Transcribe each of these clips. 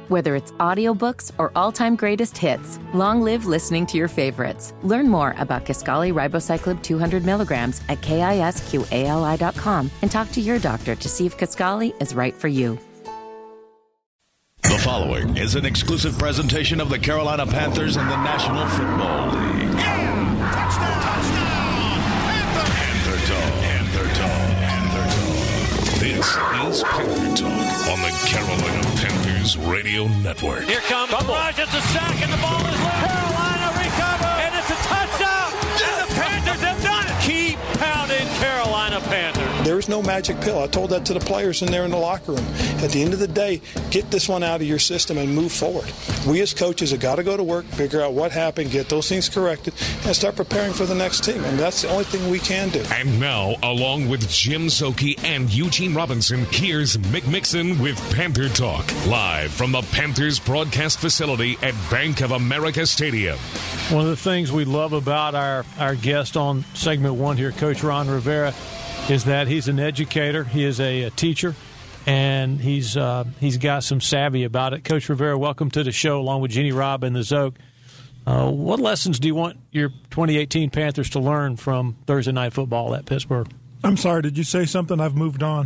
Whether it's audiobooks or all-time greatest hits, long live listening to your favorites. Learn more about Kisqali Ribociclib 200 milligrams at KISQALI.com and talk to your doctor to see if Kisqali is right for you. The following is an exclusive presentation of the Carolina Panthers and the National Football League. Yeah! Touchdown! Panther Talk. Panther Talk. Panther Talk. This is Panther Talk on the Carolina Panthers Radio Network. Here comes Raj. It's a sack, and the ball is loose. Carolina recover, and it's a touchdown. And the Panthers have done it. Keep pounding, Carolina Panthers. There is no magic pill. I told that to the players in there in the locker room. At the end of the day, get this one out of your system and move forward. We as coaches have got to go to work, figure out what happened, get those things corrected, and start preparing for the next team. And that's the only thing we can do. And now, along with Jim Szoke and Eugene Robinson, here's Mick Mixon with Panther Talk, live from the Panthers broadcast facility at Bank of America Stadium. One of the things we love about our guest on segment one here, Coach Ron Rivera, is that he's an educator, he is a teacher, and he's got some savvy about it. Coach Rivera, welcome to the show, along with Jeannie Robb and the Zoke. What lessons do you want your 2018 Panthers to learn from Thursday Night Football at Pittsburgh? I'm sorry, did you say something? I've moved on.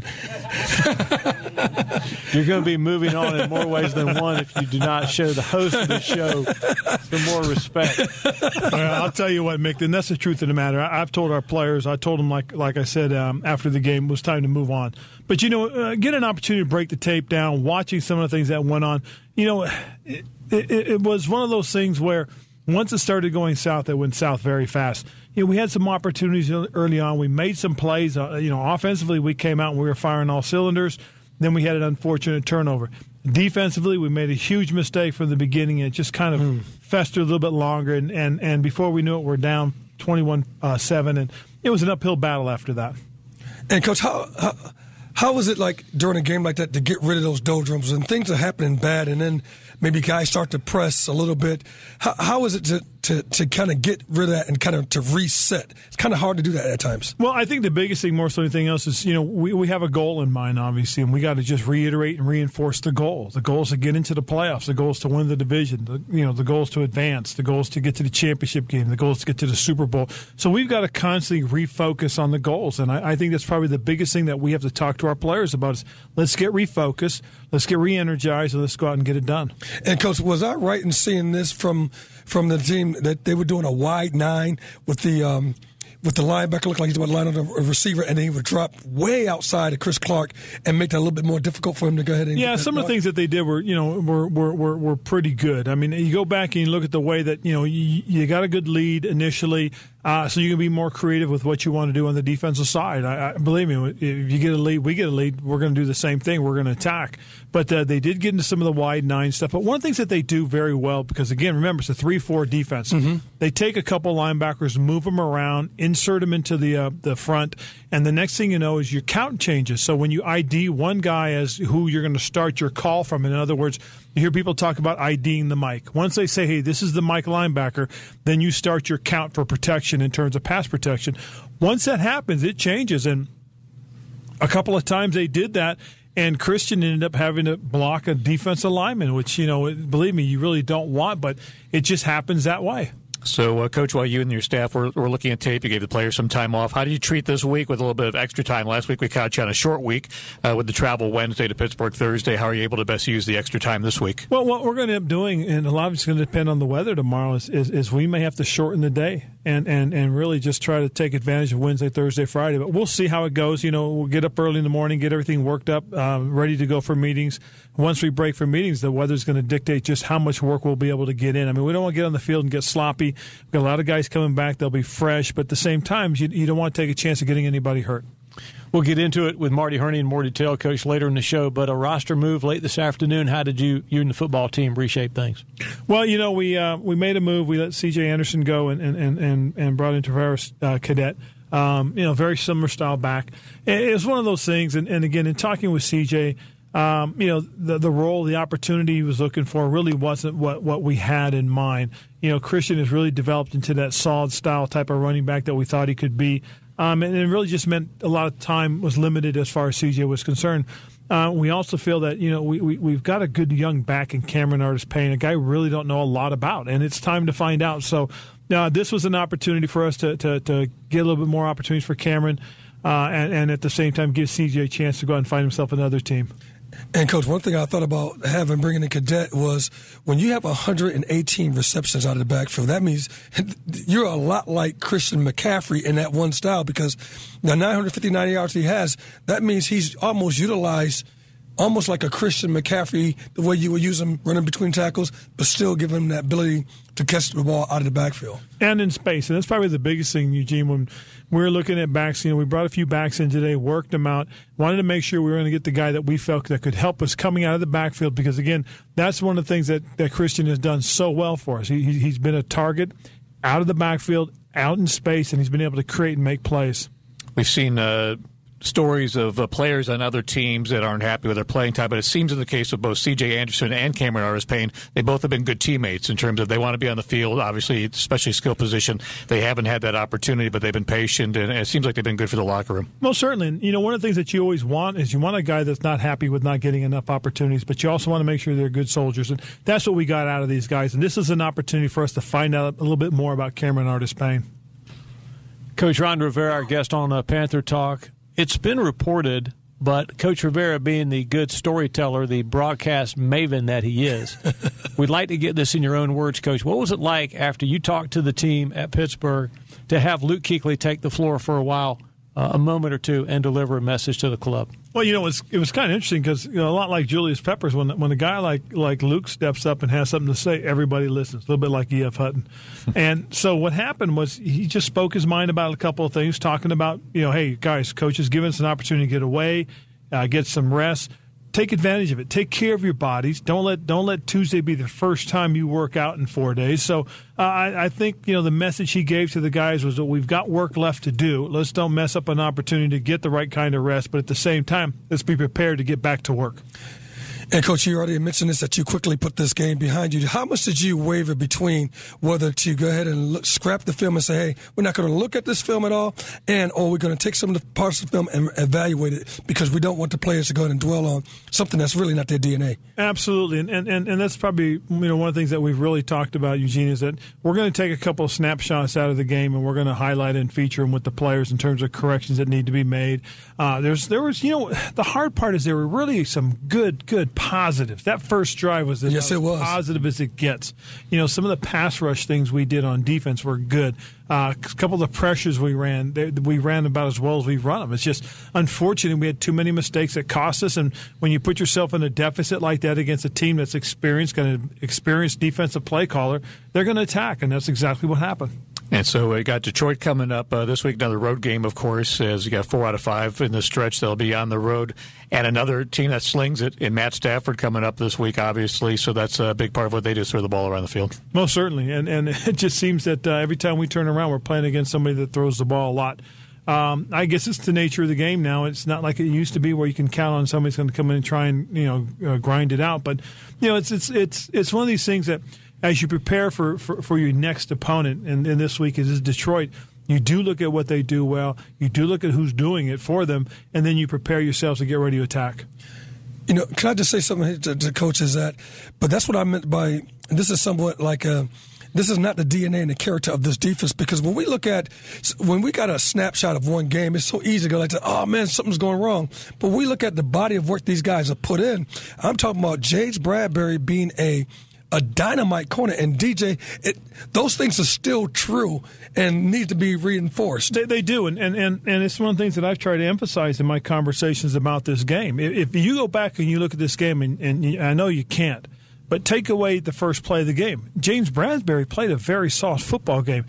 You're going to be moving on in more ways than one if you do not show the host of the show some more respect. I'll tell you what, Mick, and that's the truth of the matter. I've told our players, I told them, like I said, after the game, it was time to move on. But, get an opportunity to break the tape down, watching some of the things that went on. It was one of those things where once it started going south, it went south very fast. We had some opportunities early on. We made some plays. Offensively, we came out and we were firing all cylinders. Then we had an unfortunate turnover. Defensively, we made a huge mistake from the beginning, and it just kind of festered a little bit longer. And before we knew it, we're down 21-7, and it was an uphill battle after that. And, Coach, how was it like during a game like that to get rid of those doldrums and things are happening bad, and then maybe guys start to press a little bit? How is it to kind of get rid of that and kind of to reset? It's kind of hard to do that at times. Well, I think the biggest thing more so than anything else is, we have a goal in mind, obviously, and we got to just reiterate and reinforce the goal. The goal is to get into the playoffs. The goal is to win the division. The goal is to advance. The goal is to get to the championship game. The goal is to get to the Super Bowl. So we've got to constantly refocus on the goals, and I think that's probably the biggest thing that we have to talk to our players about is let's get refocused, let's get re-energized, and let's go out and get it done. And, Coach, was I right in seeing this from the team that they were doing a wide nine with the linebacker looked like he's about to line on a receiver, and then he would drop way outside of Chris Clark and make that a little bit more difficult for him to go ahead and some of the things that they did were pretty good. I mean, you go back and you look at the way that you got a good lead initially, so you can be more creative with what you want to do on the defensive side. I believe me, if you get a lead, we get a lead, we're going to do the same thing. We're going to attack. But they did get into some of the wide nine stuff. But one of the things that they do very well, because again, remember it's a 3-4 defense. Mm-hmm. They take a couple linebackers, move them around, insert them into the front, and the next thing you know is your count changes. So when you ID one guy as who you're going to start your call from, in other words, you hear people talk about IDing the Mike. Once they say, hey, this is the Mike linebacker, then you start your count for protection in terms of pass protection. Once that happens, it changes. And a couple of times they did that, and Christian ended up having to block a defensive lineman, which, believe me, you really don't want, but it just happens that way. So, Coach, while you and your staff were looking at tape, you gave the players some time off. How do you treat this week with a little bit of extra time? Last week we caught you on a short week with the travel Wednesday to Pittsburgh Thursday. How are you able to best use the extra time this week? Well, what we're going to end up doing, and a lot of it's going to depend on the weather tomorrow, is we may have to shorten the day and really just try to take advantage of Wednesday, Thursday, Friday. But we'll see how it goes. We'll get up early in the morning, get everything worked up, ready to go for meetings. Once we break for meetings, the weather's going to dictate just how much work we'll be able to get in. I mean, we don't want to get on the field and get sloppy. We've got a lot of guys coming back. They'll be fresh. But at the same time, you don't want to take a chance of getting anybody hurt. We'll get into it with Marty Herney in more detail, Coach, later in the show. But a roster move late this afternoon. How did you and the football team reshape things? Well, we made a move. We let C.J. Anderson go and brought in Tavares Cadet. Very similar style back. It was one of those things. And again, in talking with C.J., the role, the opportunity he was looking for really wasn't what we had in mind. Christian has really developed into that solid style type of running back that we thought he could be. And it really just meant a lot of time was limited as far as CJ was concerned. We also feel that we've got a good young back in Cameron Artis-Payne, a guy we really don't know a lot about, and it's time to find out. So this was an opportunity for us to get a little bit more opportunities for Cameron, and at the same time give CJ a chance to go out and find himself another team. And, Coach, one thing I thought about bringing in Cadet was when you have 118 receptions out of the backfield, that means you're a lot like Christian McCaffrey in that one style, because the 959 yards he has, that means he's almost utilized almost like a Christian McCaffrey, the way you would use him running between tackles, but still give him that ability to catch the ball out of the backfield. And in space. And that's probably the biggest thing, Eugene, when we're looking at backs. We brought a few backs in today, worked them out, wanted to make sure we were going to get the guy that we felt that could help us coming out of the backfield, because, again, that's one of the things that Christian has done so well for us. He's been a target out of the backfield, out in space, and he's been able to create and make plays. We've seen stories of players on other teams that aren't happy with their playing time, but it seems in the case of both C.J. Anderson and Cameron Artis-Payne, they both have been good teammates in terms of they want to be on the field, obviously, especially skill position. They haven't had that opportunity, but they've been patient, and it seems like they've been good for the locker room. Most certainly. And, one of the things that you always want is you want a guy that's not happy with not getting enough opportunities, but you also want to make sure they're good soldiers, and that's what we got out of these guys. And this is an opportunity for us to find out a little bit more about Cameron Artis-Payne. Coach Ron Rivera, our guest on Panther Talk. It's been reported, but Coach Rivera, being the good storyteller, the broadcast maven that he is, we'd like to get this in your own words, Coach. What was it like after you talked to the team at Pittsburgh to have Luke Kuechly take the floor for a while, a moment or two, and deliver a message to the club? Well, it was kind of interesting because a lot like Julius Peppers, when a guy like Luke steps up and has something to say, everybody listens. A little bit like E.F. Hutton. And so what happened was he just spoke his mind about a couple of things, talking about, hey, guys, coach is giving us an opportunity to get away, get some rest. Take advantage of it. Take care of your bodies. Don't let Tuesday be the first time you work out in 4 days. So I think the message he gave to the guys was that we've got work left to do. Let's don't mess up an opportunity to get the right kind of rest, but at the same time, let's be prepared to get back to work. And, Coach, you already mentioned this, that you quickly put this game behind you. How much did you waver between whether to go ahead and scrap the film and say, hey, we're not going to look at this film at all, or we're going to take some of the parts of the film and evaluate it because we don't want the players to go ahead and dwell on something that's really not their DNA? Absolutely. And that's probably one of the things that we've really talked about, Eugene, is that we're going to take a couple of snapshots out of the game and we're going to highlight and feature them with the players in terms of corrections that need to be made. There was the hard part is there were really some good positives. That first drive was as positive as it gets. Some of the pass rush things we did on defense were good. A couple of the pressures we ran about as well as we've run them. It's just unfortunate we had too many mistakes that cost us, and when you put yourself in a deficit like that against a team that's experienced defensive play caller, they're going to attack, and that's exactly what happened. And so we got Detroit coming up this week, another road game, of course, as you got 4 out of 5 in the stretch. They'll be on the road. And another team that slings it in Matt Stafford coming up this week, obviously. So that's a big part of what they do, is throw the ball around the field. Most certainly. And it just seems that every time we turn around, we're playing against somebody that throws the ball a lot. I guess it's the nature of the game now. It's not like it used to be where you can count on somebody's going to come in and try and grind it out. But it's one of these things that as you prepare for your next opponent, and this week is Detroit, you do look at what they do well. You do look at who's doing it for them, and then you prepare yourselves to get ready to attack. Can I just say something to coaches but that's what I meant by, and this is somewhat like this is not the DNA and the character of this defense, because when we got a snapshot of one game, it's so easy to go like, oh man, something's going wrong. But we look at the body of work these guys have put in. I'm talking about James Bradbury being a dynamite corner, and DJ, those things are still true and need to be reinforced. They do, and it's one of the things that I've tried to emphasize in my conversations about this game. If you go back and you look at this game, and I know you can't, but take away the first play of the game, James Bradbury played a very soft football game.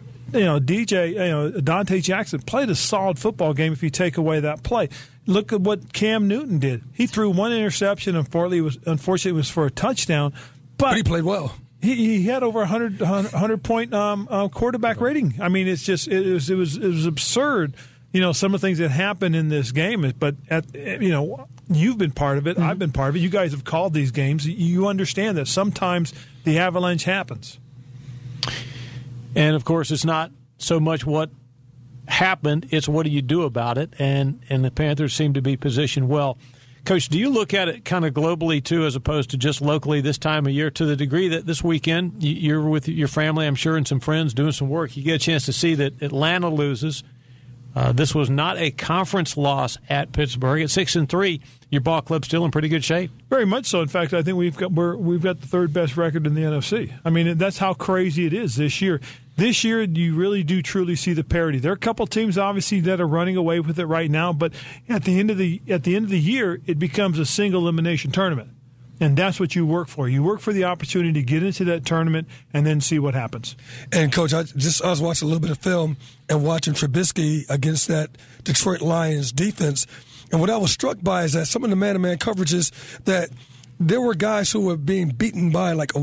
Dante Jackson played a solid football game if you take away that play. Look at what Cam Newton did. He threw one interception, unfortunately it was for a touchdown, but he played well. He had over 100-point quarterback rating. I mean, it was absurd. Some of the things that happened in this game. But you've been part of it. Mm-hmm. I've been part of it. You guys have called these games. You understand that sometimes the avalanche happens. And of course, it's not so much what happened; it's what do you do about it. And the Panthers seem to be positioned well. Coach, do you look at it kind of globally, too, as opposed to just locally this time of year, to the degree that this weekend you're with your family, I'm sure, and some friends doing some work? You get a chance to see that Atlanta loses. This was not a conference loss at Pittsburgh. At 6-3, your ball club's still in pretty good shape. Very much so. In fact, I think we've got the third best record in the NFC. I mean, that's how crazy it is this year. This year, you really do truly see the parity. There are a couple teams, obviously, that are running away with it right now. But at the end of the year, it becomes a single elimination tournament, and that's what you work for. You work for the opportunity to get into that tournament and then see what happens. And Coach, I was watching a little bit of film and watching Trubisky against that Detroit Lions defense, and what I was struck by is that some of the man-to-man coverages that there were guys who were being beaten by like a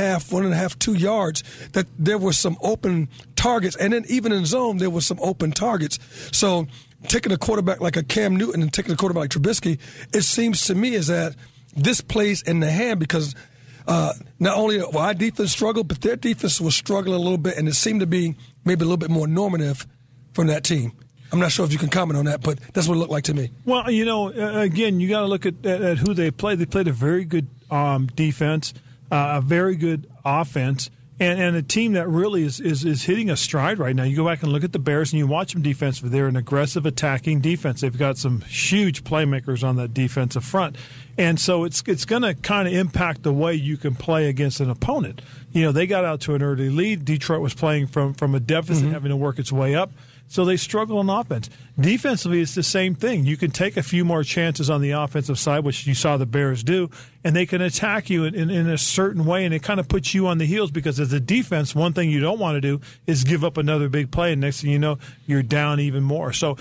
1.5, 2 yards, that there were some open targets. And then even in zone, there were some open targets. So taking a quarterback like a Cam Newton and taking a quarterback like Trubisky, it seems to me is that this plays in the hand because not only will our defense struggle, but their defense was struggling a little bit, and it seemed to be maybe a little bit more normative from that team. I'm not sure if you can comment on that, but that's what it looked like to me. Well, again, you got to look at who they played. They played a very good defense, a very good offense, and a team that really is hitting a stride right now. You go back and look at the Bears, and you watch them defensively. They're an aggressive attacking defense. They've got some huge playmakers on that defensive front. And so it's going to kind of impact the way you can play against an opponent. They got out to an early lead. Detroit was playing from a deficit, having to work its way up. So they struggle on offense. Defensively, it's the same thing. You can take a few more chances on the offensive side, which you saw the Bears do, and they can attack you in a certain way, and it kind of puts you on the heels because as a defense, one thing you don't want to do is give up another big play, and next thing you know, you're down even more. So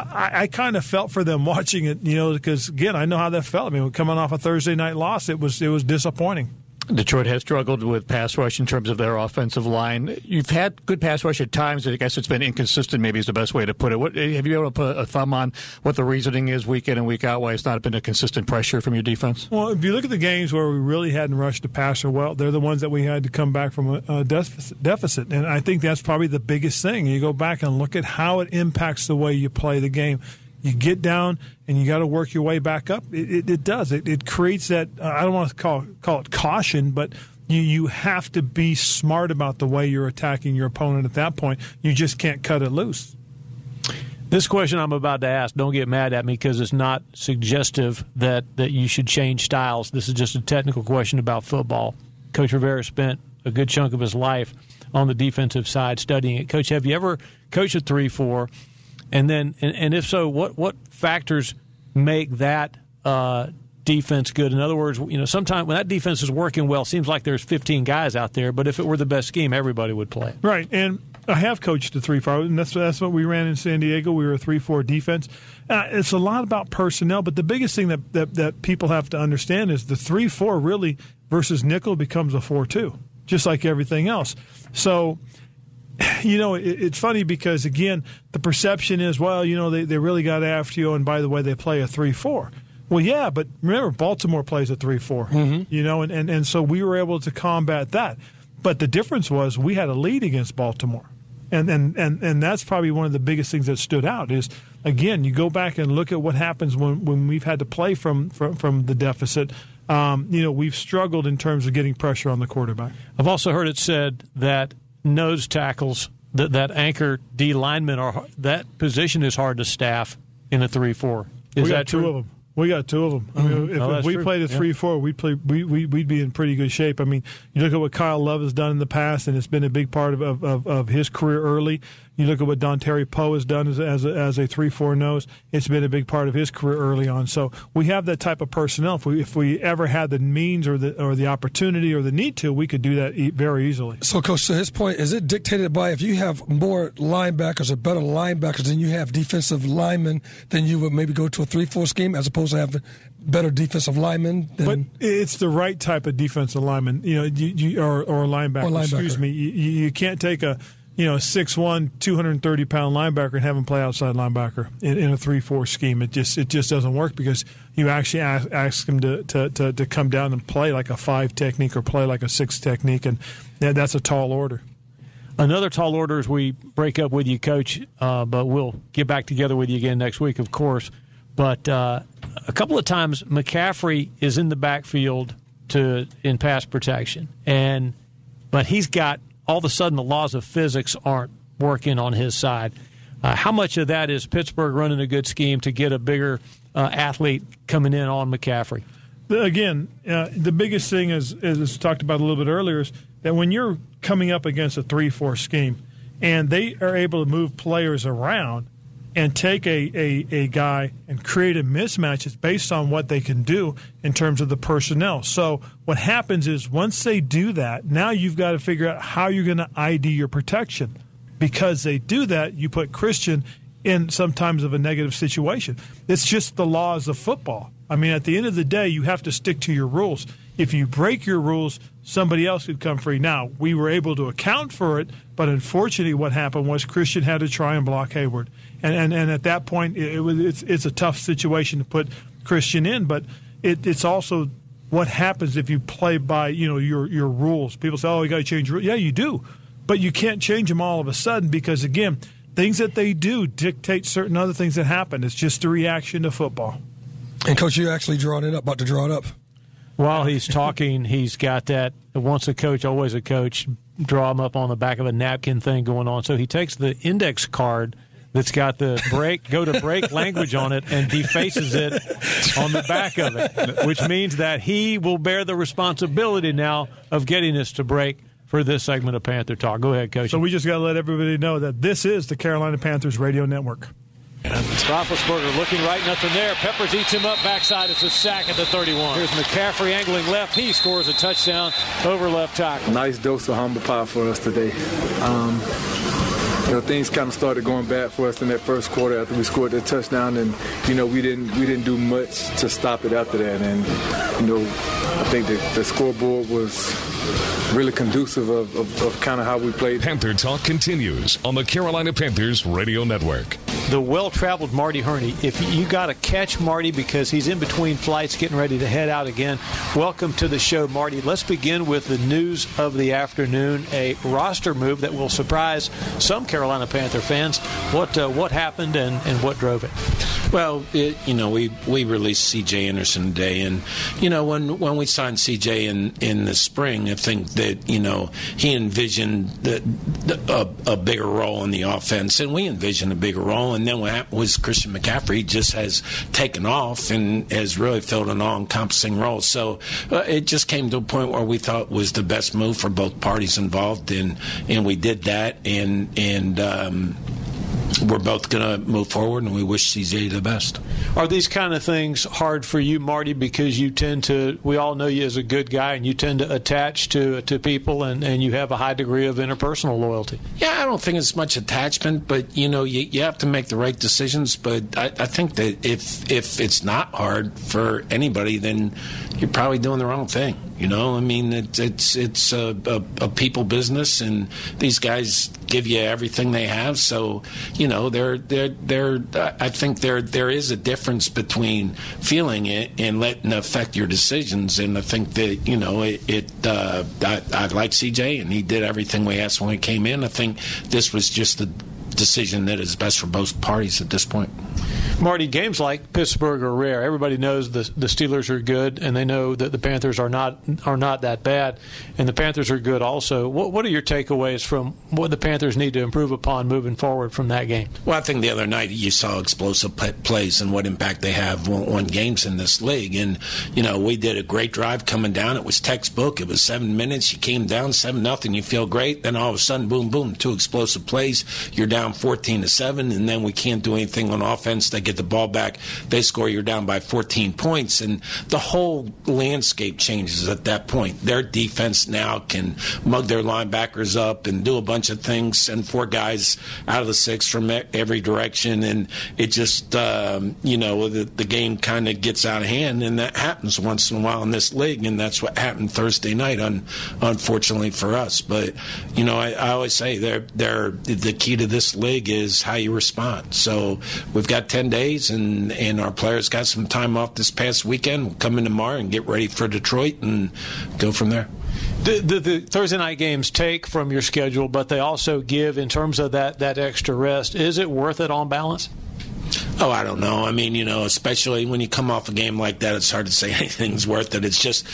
I kind of felt for them watching it, because, again, I know how that felt. I mean, coming off a Thursday night loss, it was disappointing. Detroit has struggled with pass rush in terms of their offensive line. You've had good pass rush at times. I guess it's been inconsistent, maybe is the best way to put it. Have you been able to put a thumb on what the reasoning is week in and week out, why it's not been a consistent pressure from your defense? Well, if you look at the games where we really hadn't rushed the passer well, they're the ones that we had to come back from a deficit. And I think that's probably the biggest thing. You go back and look at how it impacts the way you play the game. You get down and you got to work your way back up. It does. It creates that, I don't want to call it caution, but you have to be smart about the way you're attacking your opponent at that point. You just can't cut it loose. This question I'm about to ask, don't get mad at me because it's not suggestive that you should change styles. This is just a technical question about football. Coach Rivera spent a good chunk of his life on the defensive side studying it. Coach, have you ever coached a 3-4? And then, and if so, what factors make that defense good? In other words, sometimes when that defense is working well, it seems like there's 15 guys out there. But if it were the best scheme, everybody would play. Right, and I have coached a 3-4, and that's what we ran in San Diego. We were a 3-4 defense. It's a lot about personnel, but the biggest thing that people have to understand is the 3-4 really versus nickel becomes a 4-2, just like everything else. So. It's funny because, again, the perception is, well, they really got after you, and by the way, they play a 3-4. Well, yeah, but remember, Baltimore plays a 3-4, and so we were able to combat that. But the difference was we had a lead against Baltimore. And that's probably one of the biggest things that stood out is, again, you go back and look at what happens when we've had to play from the deficit. We've struggled in terms of getting pressure on the quarterback. I've also heard it said that nose tackles, that anchor D linemen, that position is hard to staff in a 3-4. Is that true? 2 of them. We got 2 of them. I mean, if we played a 3-4, we'd be in pretty good shape. I mean, you look at what Kyle Love has done in the past, and it's been a big part of his career early. You look at what Dontari Poe has done as a 3-4 nose. It's been a big part of his career early on. So we have that type of personnel. If we ever had the means or the opportunity or the need to, we could do that very easily. So, Coach, to his point, is it dictated by if you have more linebackers or better linebackers than you have defensive linemen, then you would maybe go to a 3-4 scheme as opposed to having better defensive linemen? But it's the right type of defensive lineman, or linebacker. Excuse me. You can't take a 6'1", 230-pound linebacker and have him play outside linebacker in a 3-4 scheme. It just doesn't work because you actually ask him to come down and play like a 5 technique or play like a 6 technique, and that's a tall order. Another tall order as we break up with you, Coach, but we'll get back together with you again next week, of course. But a couple of times McCaffrey is in the backfield in pass protection, but he's got, all of a sudden the laws of physics aren't working on his side. How much of that is Pittsburgh running a good scheme to get a bigger athlete coming in on McCaffrey? Again, the biggest thing is, as talked about a little bit earlier, is that when you're coming up against a 3-4 scheme and they are able to move players around and take a guy and create a mismatch, it's based on what they can do in terms of the personnel. So what happens is once they do that, now you've got to figure out how you're going to ID your protection. Because they do that, you put Christian in sometimes of a negative situation. It's just the laws of football. I mean, at the end of the day, you have to stick to your rules. If you break your rules, somebody else could come free. Now, we were able to account for it, but unfortunately what happened was Christian had to try and block Hayward. And at that point, it's a tough situation to put Christian in, but it's also what happens if you play by your rules. People say, oh, you got to change your rules. Yeah, you do. But you can't change them all of a sudden because, again, things that they do dictate certain other things that happen. It's just a reaction to football. And, Coach, you actually about to draw it up. While he's talking, he's got that once a coach, always a coach, draw him up on the back of a napkin thing going on. So he takes the index card that's got the go to break language on it and defaces it on the back of it, which means that he will bear the responsibility now of getting us to break for this segment of Panther Talk. Go ahead, Coach. So we just got to let everybody know that this is the Carolina Panthers Radio Network. Roethlisberger looking right, nothing there. Peppers eats him up backside. It's a sack at the 31. Here's McCaffrey angling left. He scores a touchdown over left tackle. Nice dose of humble pie for us today. Things kind of started going bad for us in that first quarter after we scored that touchdown, and we didn't do much to stop it after that. And I think the scoreboard was really conducive of kind of how we played. Panther Talk continues on the Carolina Panthers Radio Network. The well-traveled Marty Herney. If you got to catch Marty because he's in between flights getting ready to head out again, welcome to the show, Marty. Let's begin with the news of the afternoon, a roster move that will surprise some Carolina Panther fans. What happened and what drove it? Well, we released C.J. Anderson today, and when we signed C.J. in the spring, I think that he envisioned a bigger role in the offense, and we envisioned a bigger role. And then what happened was Christian McCaffrey just has taken off and has really filled an all-encompassing role. So it just came to a point where we thought was the best move for both parties involved, and we did that, and we're both going to move forward, and we wish CJ the best. Are these kind of things hard for you, Marty, because we all know you as a good guy, and you tend to attach to people, and you have a high degree of interpersonal loyalty? Yeah, I don't think it's much attachment, but, you have to make the right decisions. But I think that if it's not hard for anybody, then you're probably doing the wrong thing. I mean, it's a people business, and these guys give you everything they have. So, I think there is a difference between feeling it and letting it affect your decisions. And I think that, I like CJ, and he did everything we asked when he came in. I think this was just the decision that is best for both parties at this point. Marty, games like Pittsburgh are rare. Everybody knows the Steelers are good, and they know that the Panthers are not that bad, and the Panthers are good also. What are your takeaways from what the Panthers need to improve upon moving forward from that game? Well, I think the other night you saw explosive plays and what impact they have on games in this league. And, we did a great drive coming down. It was textbook. It was 7 minutes. You came down 7-0. You feel great. Then all of a sudden, boom, boom, 2 explosive plays. You're down 14-7, and then we can't do anything on offense. They get the ball back, they score, you're down by 14 points, and the whole landscape changes at that point. Their defense now can mug their linebackers up and do a bunch of things, send 4 guys out of the 6 from every direction, and it just, the game kind of gets out of hand, and that happens once in a while in this league, and that's what happened Thursday night, unfortunately for us. But, I always say the key to this league is how you respond. So we've got 10 days, and our players got some time off this past weekend. We'll come in tomorrow and get ready for Detroit and go from there. The Thursday night games take from your schedule, but they also give in terms of that extra rest. Is it worth it on balance? Oh, I don't know. I mean, especially when you come off a game like that, it's hard to say anything's worth it. It's just,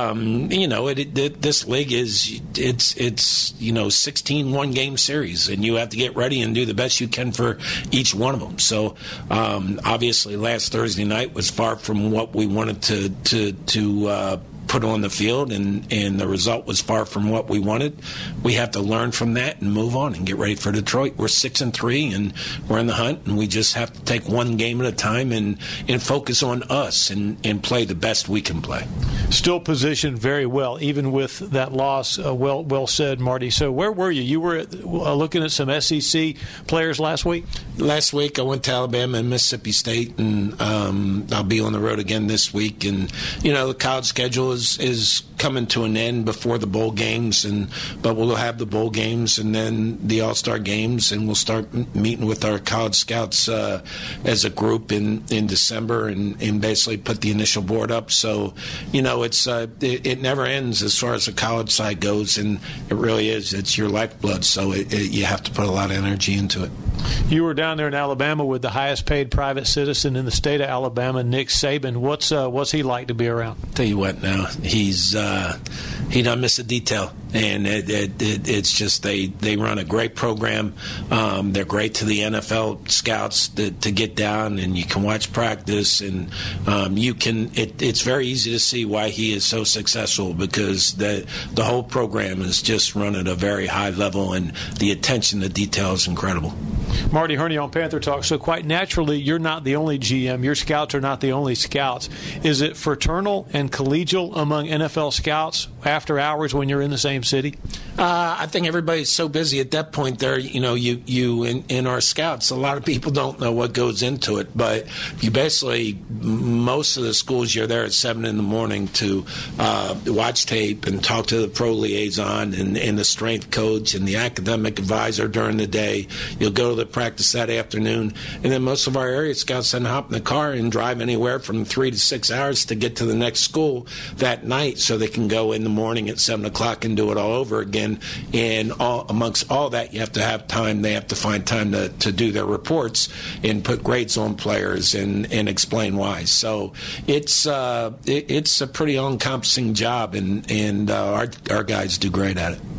this league it's 16 one-game series, and you have to get ready and do the best you can for each one of them. So, obviously, last Thursday night was far from what we wanted to put on the field, and the result was far from what we wanted. We have to learn from that and move on and get ready for Detroit. We're 6-3, and we're in the hunt, and we just have to take one game at a time and focus on us and play the best we can play. Still positioned very well, even with that loss. Well said, Marty. So where were you? You were looking at some SEC players last week? Last week I went to Alabama and Mississippi State, and I'll be on the road again this week. And, the college schedule is coming to an end before the bowl games, but we'll have the bowl games and then the All-Star games, and we'll start meeting with our college scouts as a group in December and basically put the initial board up. So, it never ends as far as the college side goes, and it really is. It's your lifeblood, so you have to put a lot of energy into it. You were down there in Alabama with the highest-paid private citizen in the state of Alabama, Nick Saban. What's he like to be around? Tell you what, now he don't miss a detail, and it's just they run a great program. They're great to the NFL scouts to get down, and you can watch practice, and it's very easy to see why he is so successful, because the whole program is just run at a very high level, and the attention to detail is incredible. Marty Herney on Panther Talk. So quite naturally, you're not the only GM. Your scouts are not the only scouts. Is it fraternal and collegial among NFL scouts after hours when you're in the same city? I think everybody's so busy at that point there, you in our scouts, a lot of people don't know what goes into it, but you basically, most of the schools, you're there at 7 in the morning to watch tape and talk to the pro liaison and the strength coach and the academic advisor during the day. You'll go to the practice that afternoon, and then most of our area scouts then hop in the car and drive anywhere from 3 to 6 hours to get to the next school that night, so they can go in the morning at 7 o'clock and do it all over again. And amongst all that, you have to have time. They have to find time to do their reports and put grades on players and explain why. So it's a pretty all-encompassing job, and our guys do great at it.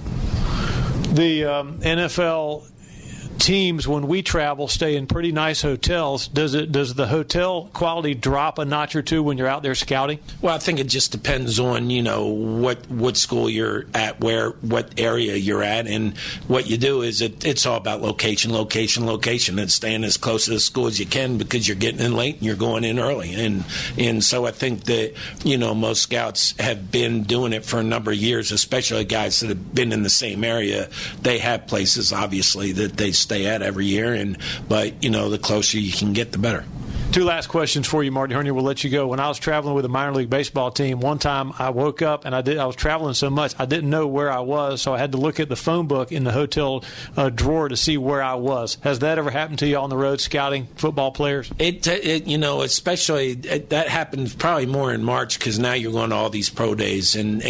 The NFL teams, when we travel, stay in pretty nice hotels. Does the hotel quality drop a notch or two when you're out there scouting? Well, I think it just depends on what school you're at, what area you're at, and what you do is it's all about location, and staying as close to the school as you can, because you're getting in late and you're going in early, and so I think that most scouts have been doing it for a number of years, especially guys that have been in the same area. They have places obviously that they stay at every year, but the closer you can get, the better. Two last questions for you, Marty Herney. We'll let you go. When I was traveling with a minor league baseball team, one time I woke up and I was traveling so much I didn't know where I was, so I had to look at the phone book in the hotel drawer to see where I was. Has that ever happened to you on the road scouting football players? Especially that happens probably more in March, because now you're going to all these pro days, and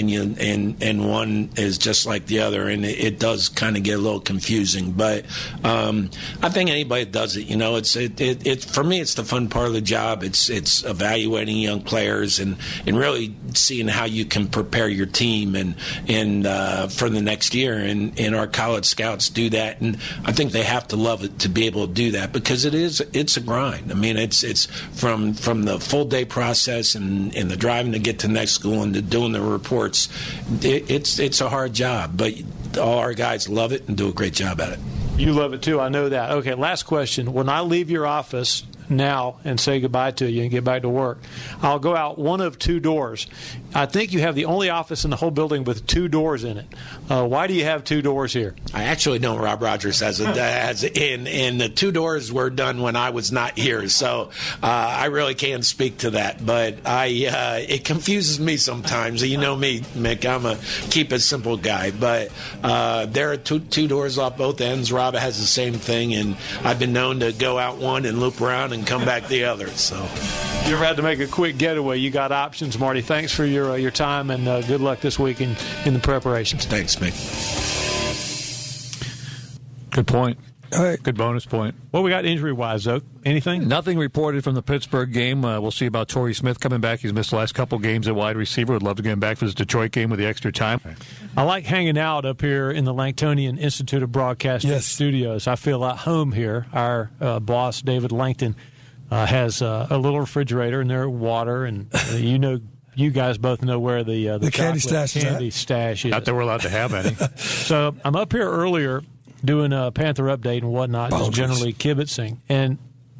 one is just like the other, and it does kind of get a little confusing. But I think anybody that does it, it's for me, it's the fun part of the job. It's evaluating young players and really seeing how you can prepare your team and for the next year. And our college scouts do that, and I think they have to love it to be able to do that, because it's a grind. I mean, it's from the full day process and the driving to get to the next school and to doing the reports. It's a hard job, but all our guys love it and do a great job at it. You love it too, I know that. Okay, last question. When I leave your office now and say goodbye to you and get back to work, I'll go out one of two doors. I think you have the only office in the whole building with two doors in it. Why do you have two doors here? I actually don't. Rob Rogers has it. And the two doors were done when I was not here, so I really can't speak to that. But it confuses me sometimes. You know me, Mick. I'm a keep it simple guy. But there are two doors off both ends. Rob has the same thing, and I've been known to go out one and loop around and come back the other. So you ever had to make a quick getaway, you got options, Marty. Thanks for your time, and good luck this week in the preparations. Thanks, Mick. Good point. All right. Good bonus point. What we got injury-wise, Zoe? Anything? Nothing reported from the Pittsburgh game. We'll see about Torrey Smith coming back. He's missed the last couple games at wide receiver. Would love to get him back for his Detroit game with the extra time. I like hanging out up here in the Langtonian Institute of Broadcasting studios. I feel at home here. Our boss, David Langton, has a little refrigerator and there water, and you guys both know where the candy stash is. Not that we're allowed to have any. So I'm up here earlier doing a Panther update and whatnot, just generally kibitzing, and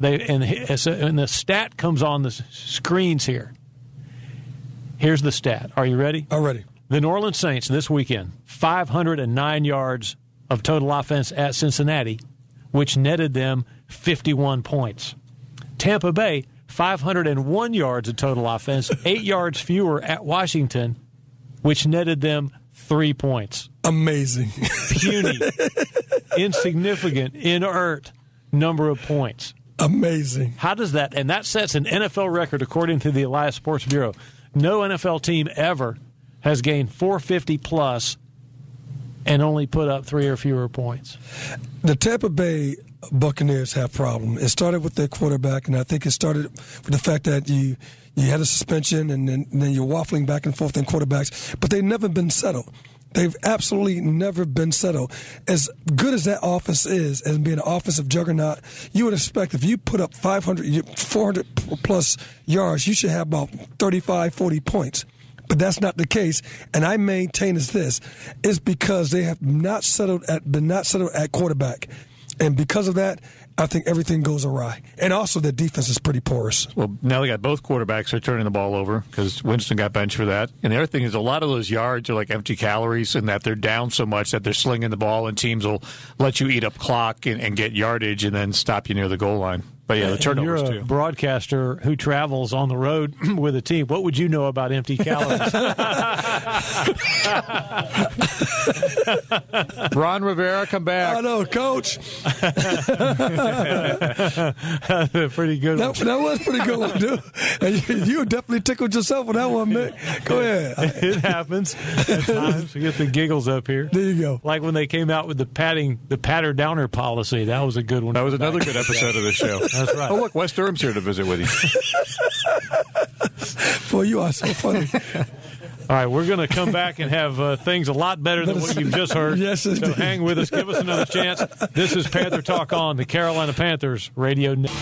the stat comes on the screens here. Here's the stat. Are you ready? I'm ready. The New Orleans Saints this weekend, 509 yards of total offense at Cincinnati, which netted them 51 points. Tampa Bay, 501 yards of total offense, 8 yards fewer at Washington, which netted them 3 points. Amazing. Puny, insignificant, inert number of points. Amazing. How does that, and that sets an NFL record according to the Elias Sports Bureau. No NFL team ever has gained 450 plus and only put up 3 or fewer points. The Tampa Bay Buccaneers have problems. It started with their quarterback, and I think it started with the fact that you had a suspension and then you're waffling back and forth in quarterbacks, but they've never been settled. They've absolutely never been settled. As good as that offense is, as being an offensive juggernaut, you would expect if you put up 400 plus yards, you should have about 35, 40 points. But that's not the case, and I maintain it's because they have been not settled at quarterback. And because of that, I think everything goes awry. And also the defense is pretty porous. Well, now they got both quarterbacks are turning the ball over because Winston got benched for that. And the other thing is a lot of those yards are like empty calories and that they're down so much that they're slinging the ball and teams will let you eat up clock and get yardage and then stop you near the goal line. But yeah, the turnovers You're a broadcaster who travels on the road with a team. What would you know about empty calories? Ron Rivera, come back. I know, Coach. Pretty good one. That was a pretty good one, dude. And you definitely tickled yourself with that one, Mick. Go ahead. It happens at times. We get the giggles up here. There you go. Like when they came out with the patter downer policy. That was a good one. That was another good episode of the show. That's right. Oh, look, Wes Durham's here to visit with you. Boy, you are so funny. All right, we're going to come back and have things a lot better than what you've just heard. Yes, indeed. So hang with us. Give us another chance. This is Panther Talk on the Carolina Panthers Radio Network.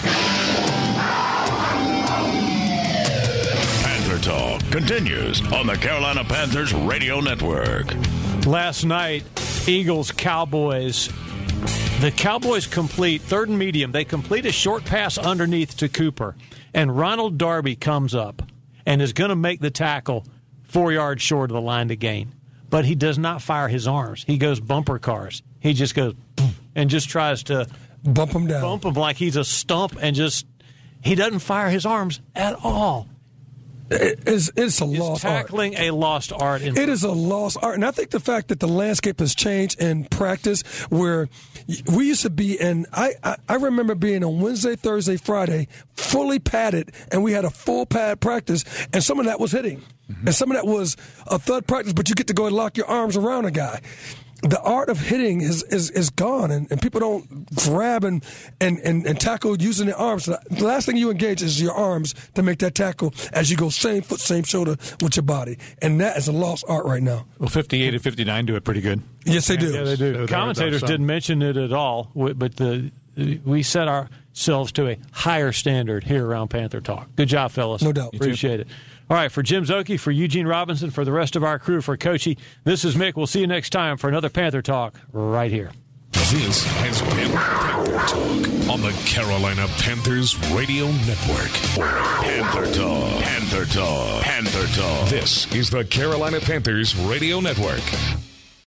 Panther Talk continues on the Carolina Panthers Radio Network. Last night, Eagles-Cowboys. The Cowboys complete, 3rd and medium, they complete a short pass underneath to Cooper. And Ronald Darby comes up and is going to make the tackle 4 yards short of the line to gain. But he does not fire his arms. He goes bumper cars. He just goes and just tries to bump him down. Bump him like he's a stump and he doesn't fire his arms at all. It's a lost art. Tackling a lost art. It is a lost art. And I think the fact that the landscape has changed in practice where we used to be in, I remember being on Wednesday, Thursday, Friday, fully padded, and we had a full pad practice, and some of that was hitting. Mm-hmm. And some of that was a thud practice, but you get to go and lock your arms around a guy. The art of hitting is gone, and people don't grab and tackle using their arms. The last thing you engage is your arms to make that tackle as you go same foot, same shoulder with your body. And that is a lost art right now. Well, 58 and 59 do it pretty good. Yes, they do. Yeah, they do. Commentators didn't mention it at all, but we set ourselves to a higher standard here around Panther Talk. Good job, fellas. No doubt. Appreciate it. All right, for Jim Szoke, for Eugene Robinson, for the rest of our crew, for Coachy, this is Mick. We'll see you next time for another Panther Talk right here. This has been Panther Talk on the Carolina Panthers Radio Network. Panther Talk. Panther Talk. Panther Talk. This is the Carolina Panthers Radio Network.